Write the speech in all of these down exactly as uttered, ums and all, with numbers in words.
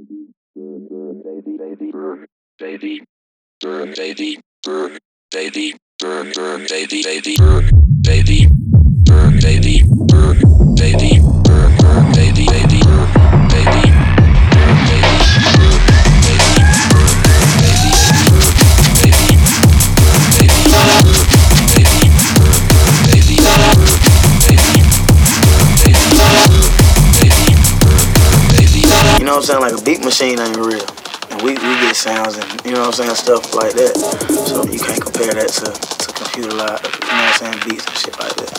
baby, burn, baby, burn, baby, burn, burn, baby, baby, burn, baby, burn, baby, burn, baby, burn, burn, baby, baby, burn, baby, burn, baby, burn, baby, burn, burn, baby, baby, burn, baby, burn, baby, burn, burn, baby, burn, baby, burn, baby, burn, baby, burn, burn, baby, You know what I'm saying? Like a beat machine ain't real. And we, we get sounds and, you know what I'm saying, stuff like that. So you can't compare that to, to computer live, you know what I'm saying, beats and shit like that.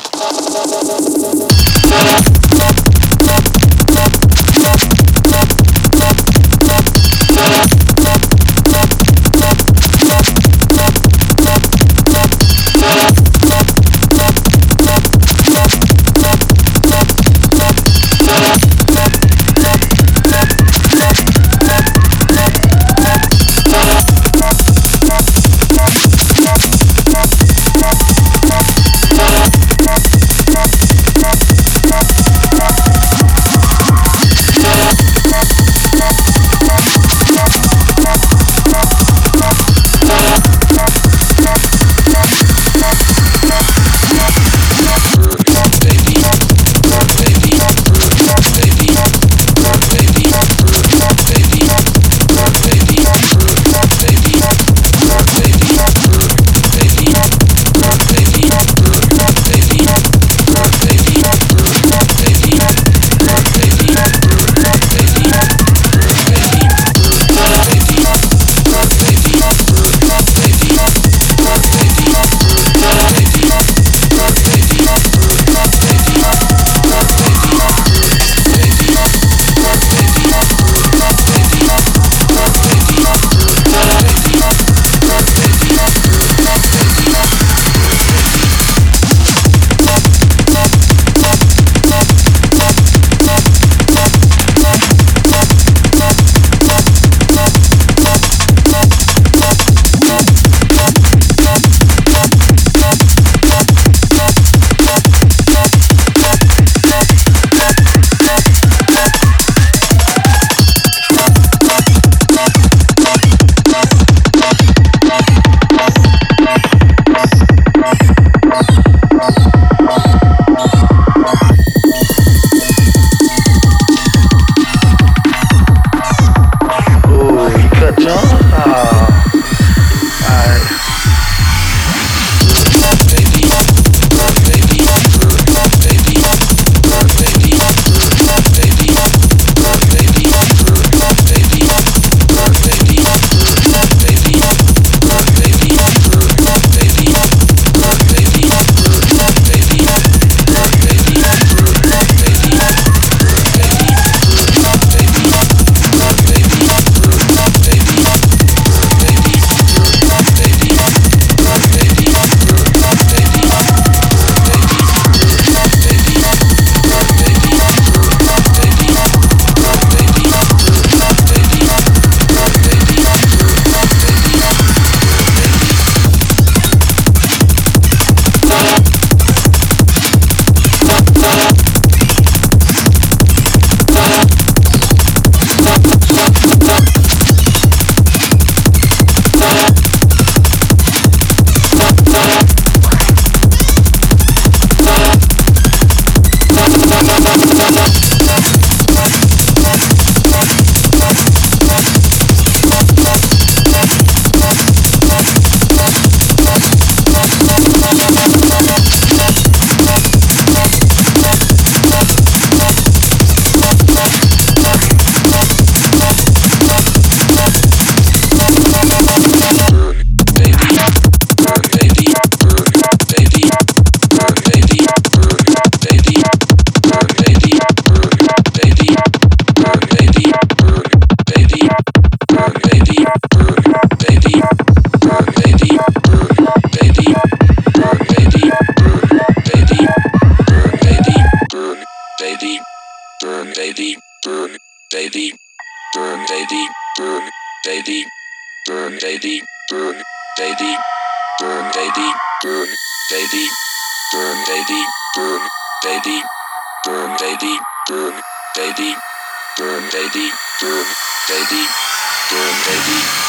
burn, baby, burn, baby, burn, baby.